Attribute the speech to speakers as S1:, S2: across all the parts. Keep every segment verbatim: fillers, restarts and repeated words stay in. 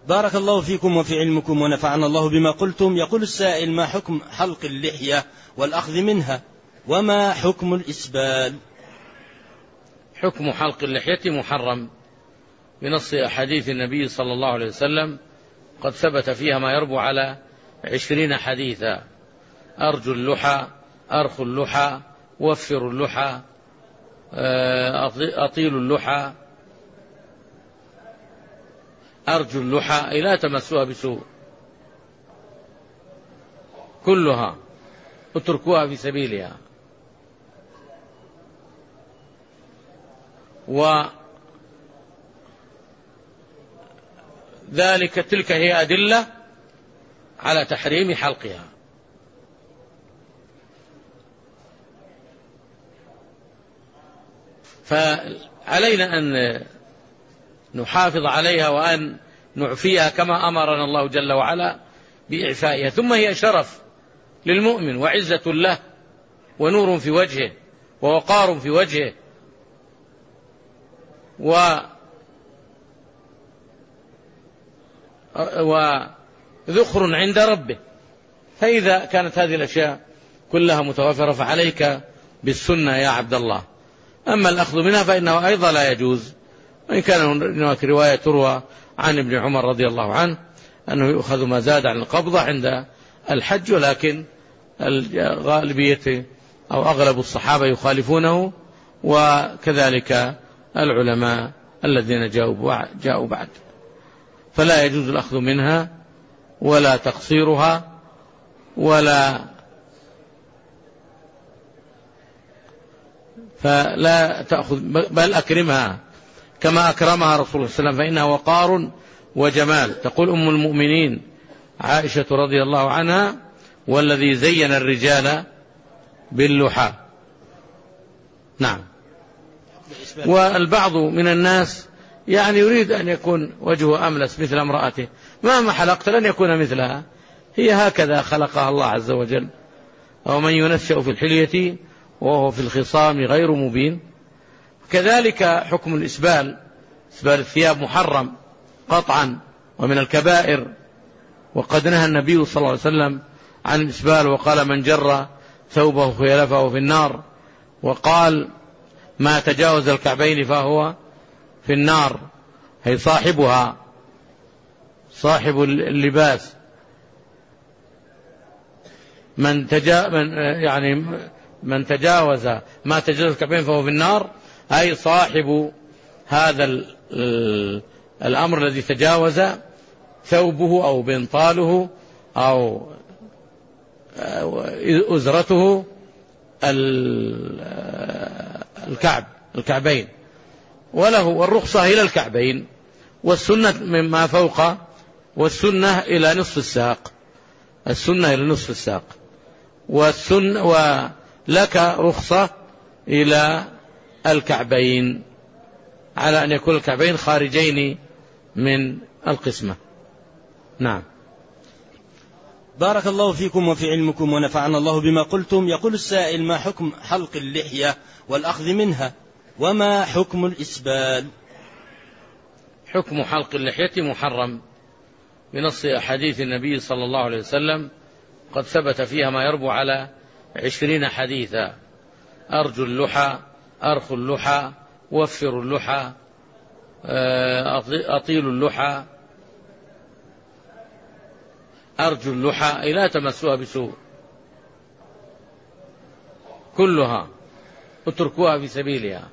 S1: بارك الله فيكم وفي علمكم ونفعنا الله بما قلتم. يقول السائل: ما حكم حلق اللحية والأخذ منها، وما حكم الإسبال؟
S2: حكم حلق اللحية محرم بنص أحاديث النبي صلى الله عليه وسلم، قد ثبت فيها ما يربو على عشرين حديثا: أرجو اللحى، أرخ اللحى، وفر اللحى، أطيل اللحى، أرجو اللحى، أي لا تمسوها بسوء، كلها اتركوها في سبيلها. وذلك تلك هي أدلة على تحريم حلقها. فعلينا أن نحافظ عليها وأن نعفيها كما أمرنا الله جل وعلا بإعفائها. ثم هي شرف للمؤمن وعزة له ونور في وجهه ووقار في وجهه و وذخر عند ربه. فإذا كانت هذه الأشياء كلها متوافرة فعليك بالسنة يا عبد الله. أما الأخذ منها فإنه أيضا لا يجوز، وإن كان هناك رواية تروى عن ابن عمر رضي الله عنه أنه يؤخذ ما زاد عن القبضة عند الحج، ولكن الغالبية أو أغلب الصحابة يخالفونه، وكذلك العلماء الذين جاءوا بعد. فلا يجوز الأخذ منها ولا تقصيرها ولا فلا تأخذ، بل أكرمها كما أكرمها رسول الله صلى الله عليه وسلم، فإنها وقار وجمال. تقول أم المؤمنين عائشة رضي الله عنها: والذي زين الرجال باللحى. نعم. والبعض من الناس يعني يريد أن يكون وجهه أملس مثل امرأته، مهما حلقت لن يكون مثلها، هي هكذا خلقها الله عز وجل. أو من ينشأ في الحلية وهو في الخصام غير مبين. كذلك حكم الإسبال، إسبال الثياب محرم قطعا ومن الكبائر، وقد نهى النبي صلى الله عليه وسلم عن الإسبال وقال: من جر ثوبه خيلفه في النار، وقال: ما تجاوز الكعبين فهو في النار، هي صاحبها صاحب اللباس. من تجا من يعني من تجاوز ما تجاوز الكعبين فهو في النار، أي صاحب هذا الأمر الذي تجاوز ثوبه أو بنطاله أو أزرته الكعب الكعبين، وله والرخصة إلى الكعبين، والسنة مما فوق، والسنة إلى نصف الساق، السنة إلى نصف الساق، والسنة ولك رخصة إلى الكعبين، على أن يكون الكعبين خارجين من القسمة. نعم.
S1: بارك الله فيكم وفي علمكم ونفعنا الله بما قلتم. يقول السائل: ما حكم حلق اللحية والأخذ منها، وما حكم الإسبال؟
S2: حكم حلق اللحية محرم بنص أحاديث النبي صلى الله عليه وسلم، قد ثبت فيها ما يربو على عشرين حديثا: أرجو اللحى، أرخ اللحى، وفر اللحى، أطيل اللحى، أرجو اللحى، أي لا تمسوها بسوء، كلها اتركوها في سبيلها.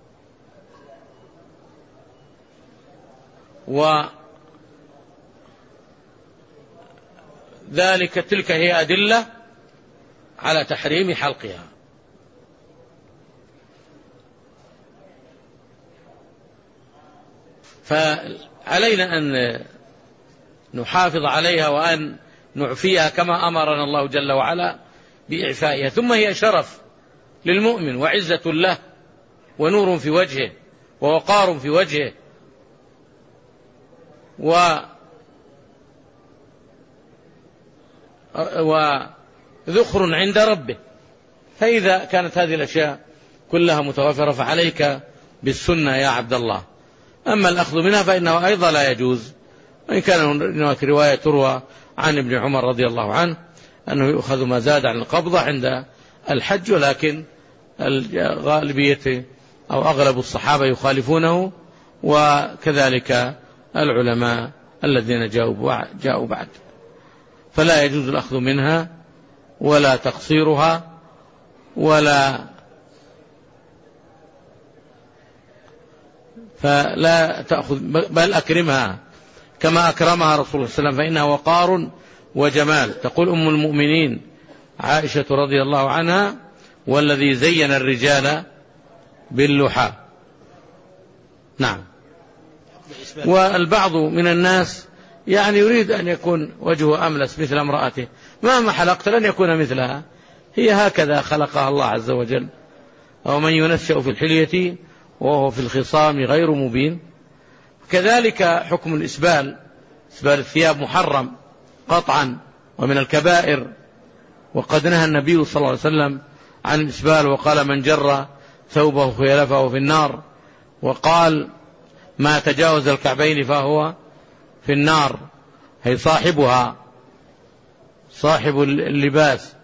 S2: وذلك تلك هي أدلة على تحريم حلقها. فعلينا أن نحافظ عليها وأن نعفيها كما أمرنا الله جل وعلا بإعفائها. ثم هي شرف للمؤمن وعزة له ونور في وجهه ووقار في وجهه و وذخر عند ربه. فإذا كانت هذه الأشياء كلها متوافرة فعليك بالسنة يا عبد الله. أما الأخذ منها فإنه أيضا لا يجوز، وإن كان هناك رواية تروى عن ابن عمر رضي الله عنه أنه يؤخذ ما زاد عن القبضة عند الحج، ولكن الغالبية أو أغلب الصحابة يخالفونه، وكذلك العلماء الذين جاءوا بعد. فلا يجوز الأخذ منها ولا تقصيرها ولا فلا تأخذ، بل أكرمها كما أكرمها رسول الله صلى الله عليه وسلم، فإنها وقار وجمال. تقول أم المؤمنين عائشة رضي الله عنها: والذي زين الرجال باللحى. نعم. والبعض من الناس يعني يريد أن يكون وجهه أملس مثل امرأته، مهما حلقت لن يكون مثلها، هي هكذا خلقها الله عز وجل. أو من ينشأ في الحلية وهو في الخصام غير مبين. كذلك حكم الإسبال، إسبال الثياب محرم قطعا ومن الكبائر، وقد نهى النبي صلى الله عليه وسلم عن الإسبال، وقال: من جر ثوبه خيلفه في النار، وقال: ما تجاوز الكعبين فهو في النار، هي صاحبها صاحب اللباس.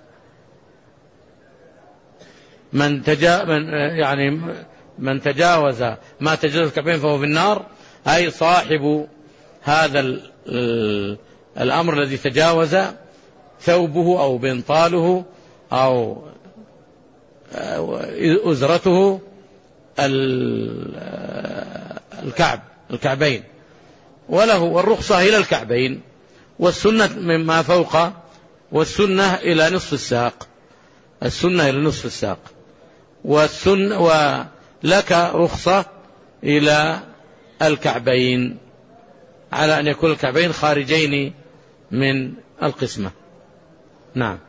S2: من تجا من يعني من تجاوز ما تجاوز الكعبين فهو في النار، أي صاحب هذا الأمر الذي تجاوز ثوبه أو بنطاله أو أزرته الكعب الكعبين، وله والرخصة إلى الكعبين، والسنة مما فوق، والسنة إلى نصف الساق، السنة إلى نصف الساق، والسنة ولك رخصة إلى الكعبين، على أن يكون الكعبين خارجين من القسمة. نعم.